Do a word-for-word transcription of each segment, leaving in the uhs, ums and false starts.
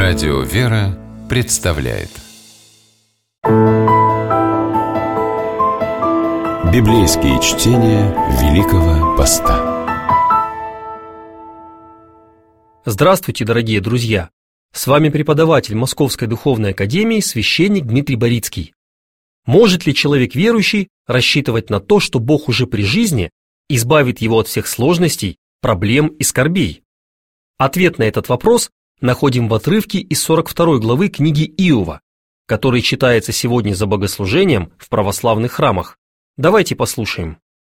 Радио «Вера» представляет Библейские чтения Великого Поста. Здравствуйте, дорогие друзья! С вами преподаватель Московской Духовной Академии, священник Дмитрий Борицкий. Может ли человек верующий рассчитывать на то, что Бог уже при жизни избавит его от всех сложностей, проблем и скорбей? Ответ на этот вопрос находим в отрывке из сорок второй главы книги Иова, который читается сегодня за богослужением в православных храмах. Давайте послушаем.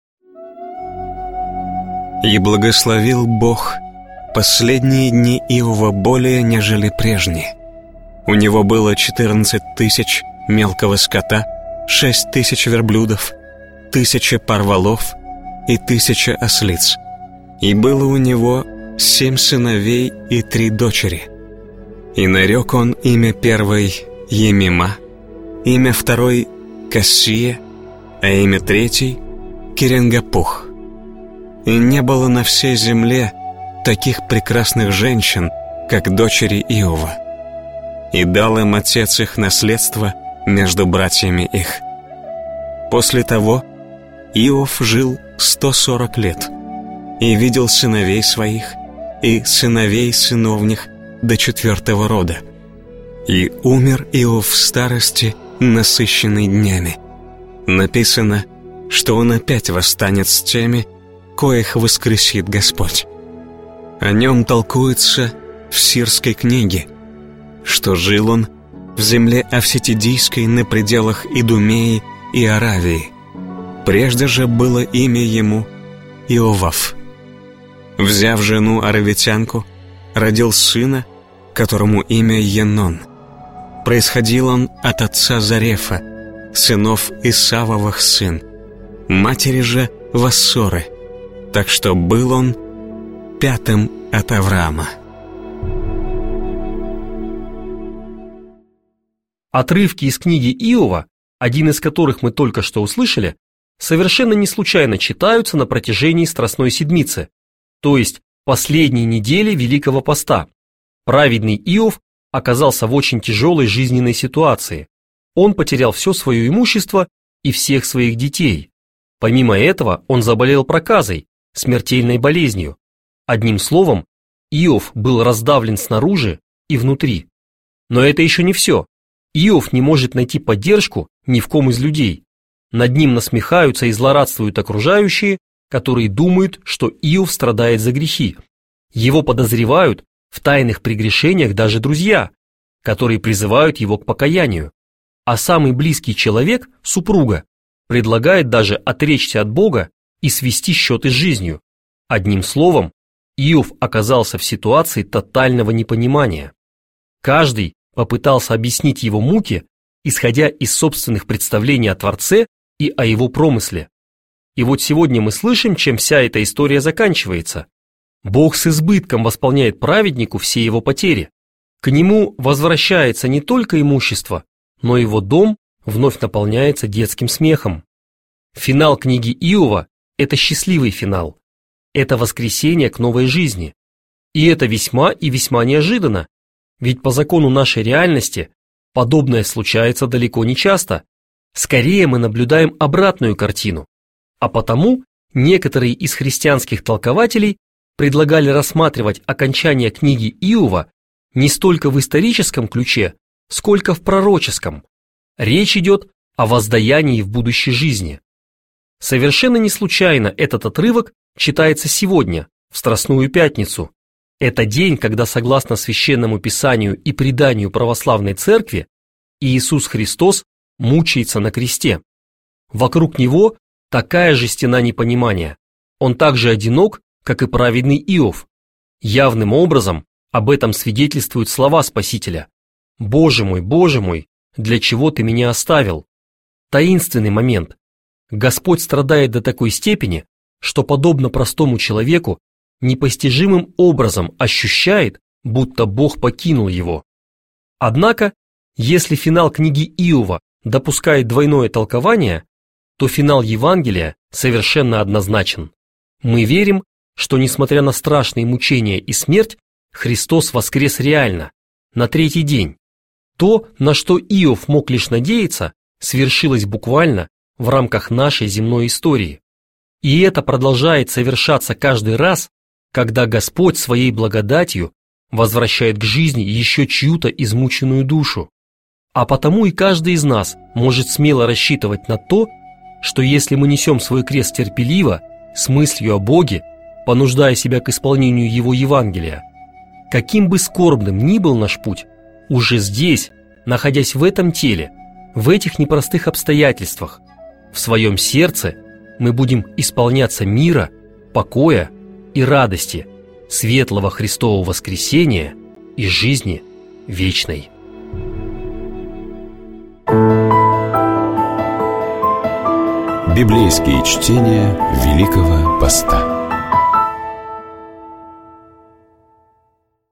«И благословил Бог последние дни Иова более, нежели прежние. У него было четырнадцать тысяч мелкого скота, шесть тысяч верблюдов, тысяча пар волов и тысяча ослиц. И было у него семь сыновей и три дочери. И нарек он имя первой Емима, имя второй Кассия, а имя третьей Киренгапух. И не было на всей земле таких прекрасных женщин, как дочери Иова. И дал им отец их наследство между братьями их. После того Иов жил сто сорок лет и видел сыновей своих и сыновей сыновних до четвертого рода. И умер Иов в старости, насыщенный днями. Написано, что он опять восстанет с теми, коих воскресит Господь. О нем толкуется в Сирской книге, что жил он в земле Авситидийской на пределах Идумеи и Аравии. Прежде же было имя ему Иовав. Взяв жену аравитянку, родил сына, которому имя Енон. Происходил он от отца Зарефа, сынов Исавовых сын, матери же Вассоры, так что был он пятым от Авраама. Отрывки из книги Иова, один из которых мы только что услышали, совершенно не случайно читаются на протяжении Страстной Седмицы, то есть последней недели Великого Поста. Праведный Иов оказался в очень тяжелой жизненной ситуации. Он потерял все свое имущество и всех своих детей. Помимо этого, он заболел проказой, смертельной болезнью. Одним словом, Иов был раздавлен снаружи и внутри. Но это еще не все. Иов не может найти поддержку ни в ком из людей. Над ним насмехаются и злорадствуют окружающие, которые думают, что Иов страдает за грехи. Его подозревают в тайных прегрешениях даже друзья, которые призывают его к покаянию. А самый близкий человек, супруга, предлагает даже отречься от Бога и свести счеты с жизнью. Одним словом, Иов оказался в ситуации тотального непонимания. Каждый попытался объяснить его муки, исходя из собственных представлений о Творце и о его промысле. И вот сегодня мы слышим, чем вся эта история заканчивается. Бог с избытком восполняет праведнику все его потери. К нему возвращается не только имущество, но его дом вновь наполняется детским смехом. Финал книги Иова – это счастливый финал. Это воскресение к новой жизни. И это весьма и весьма неожиданно, ведь по закону нашей реальности подобное случается далеко не часто. Скорее мы наблюдаем обратную картину. А потому некоторые из христианских толкователей предлагали рассматривать окончание книги Иова не столько в историческом ключе, сколько в пророческом. Речь идет о воздаянии в будущей жизни. Совершенно не случайно этот отрывок читается сегодня, в Страстную Пятницу. Это день, когда, согласно Священному Писанию и преданию православной церкви, Иисус Христос мучается на кресте. Вокруг него такая же стена непонимания. Он так же одинок, как и праведный Иов. Явным образом об этом свидетельствуют слова Спасителя. «Боже мой, Боже мой, для чего ты меня оставил?» Таинственный момент. Господь страдает до такой степени, что, подобно простому человеку, непостижимым образом ощущает, будто Бог покинул его. Однако, если финал книги Иова допускает двойное толкование, то финал Евангелия совершенно однозначен. Мы верим, что, несмотря на страшные мучения и смерть, Христос воскрес реально, на третий день. То, на что Иов мог лишь надеяться, свершилось буквально в рамках нашей земной истории. И это продолжает совершаться каждый раз, когда Господь своей благодатью возвращает к жизни еще чью-то измученную душу. А потому и каждый из нас может смело рассчитывать на то, что если мы несем свой крест терпеливо, с мыслью о Боге, понуждая себя к исполнению Его Евангелия, каким бы скорбным ни был наш путь, уже здесь, находясь в этом теле, в этих непростых обстоятельствах, в своем сердце мы будем исполняться мира, покоя и радости, светлого Христового воскресения и жизни вечной. Библейские чтения Великого Поста.